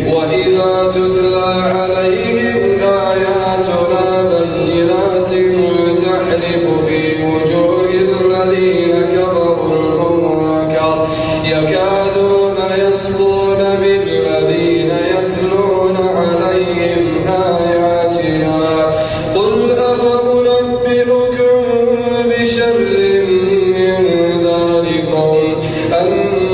وإذا تتلى عليهم آياتنا بينات تعرف في وجوه الذين كفروا المنكر يكادون يسطون بالذين يتلون عليهم آياتنا قل أفأنبئكم بشر من ذلكم